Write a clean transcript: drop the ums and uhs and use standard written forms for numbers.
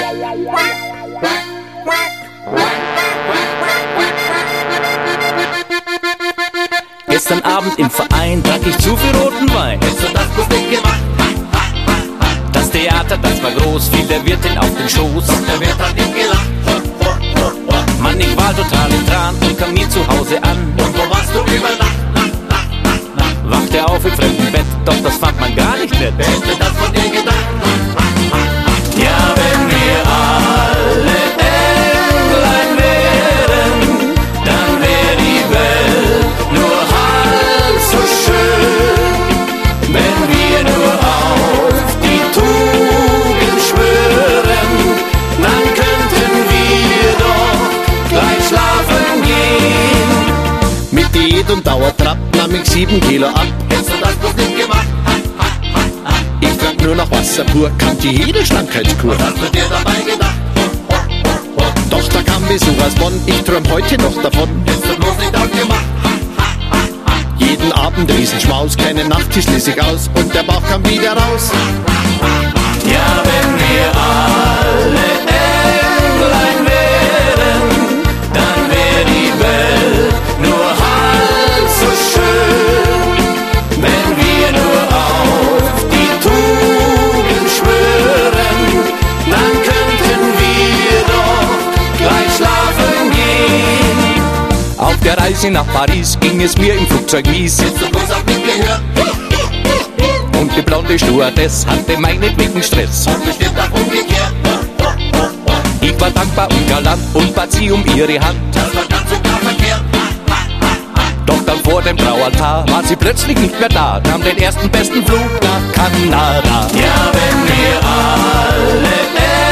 Gestern Abend im Verein trank ich zu viel roten Wein. Hättest du das bloß nicht gemacht? Das Theater, das war groß, fiel der Wirtin auf den Schoß. Doch der Wirt hat nicht gelacht. Mann, ich war total in Tran und kam mir zu Hause an. Und wo warst du über Nacht? Wachte auf im fremden Bett, doch das fand man gar nicht nett. Wer hätte das von dir gedacht? Ja, wenn wir alle Englein wären, dann wär die Welt nur halb so schön. Wenn wir nur auf die Tugend schwören, dann könnten wir doch gleich schlafen gehen. Mit Diät und Dauertrab nahm ich 7 Kilo ab. Hättest du das bloß nicht gemacht? Ich trank nur noch Wasser pur, kannte jede Schlankheitskur. Was hast du dir dabei gedacht? Doch da kam Besuch aus Bonn, ich träum heute noch davon. Hättest du bloß nicht aufgemacht? Jeden Abend Riesenschmaus, keine Nachttisch ließ ich aus und der Bauch kam wieder raus. Ja, wenn wir alle Englein wären, dann wär die Welt nur halb so schön. Wenn wir nur auf die Tugend schwören, dann könnten wir doch gleich schlafen gehen. Auf der Reise nach Paris ging es mir im Flugzeug mies. Hättest du bloß auf mich gehört? Und die blonde Stewardess hatte meinetwegen Stress. Und bestimmt auch umgekehrt. Ich war dankbar und galant und bat sie um ihre Hand. Das war ganz und gar verkehrt. Doch dann vor dem Traualtar war sie plötzlich nicht mehr da. Nahm den ersten besten Flug nach Kanada. Ja, wenn wir alle